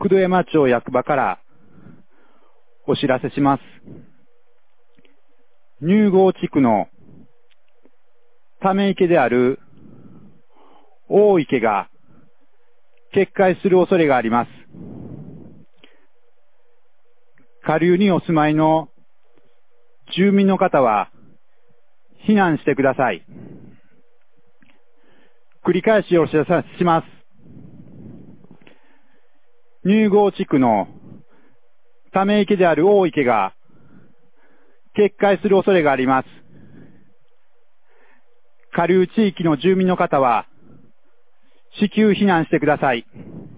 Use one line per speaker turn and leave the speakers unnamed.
九度山町役場からお知らせします。乳郷地区のため池である大池が決壊する恐れがあります。下流にお住まいの住民の方は避難してください。繰り返しお知らせします。乳郷地区のため池である大池が決壊する恐れがあります。下流地域の住民の方は至急避難してください。